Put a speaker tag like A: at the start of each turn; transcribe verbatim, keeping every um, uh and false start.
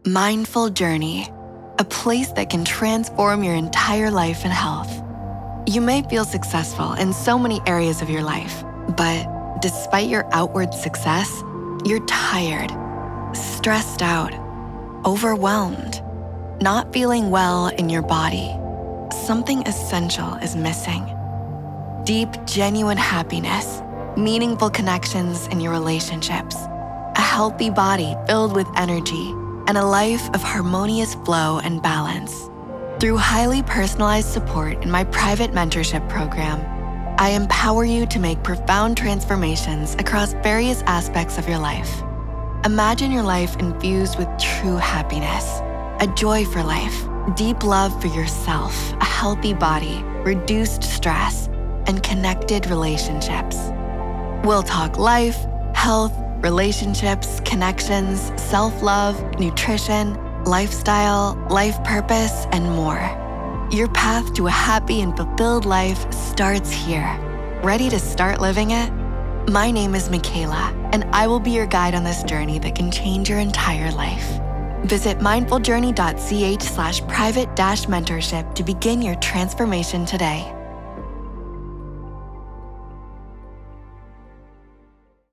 A: Mindful Journey, a place that can transform your entire life and health. You may feel successful in so many areas of your life, but despite your outward success, you're tired, stressed out, overwhelmed, not feeling well in your body. Something essential is missing. Deep, genuine happiness, meaningful connections in your relationships, a healthy body filled with energy, and a life of harmonious flow and balance. Through highly personalized support in my private mentorship program, I empower you to make profound transformations across various aspects of your life. Imagine your life infused with true happiness, a joy for life, deep love for yourself, a healthy body, reduced stress, and connected relationships. We'll talk life, health, relationships, connections, self-love, nutrition, lifestyle, life purpose, and more. Your path to a happy and fulfilled life starts here. Ready to start living it? My name is Michaela, and I will be your guide on this journey that can change your entire life. Visit mindfuljourney.ch slash private dash mentorship to begin your transformation today.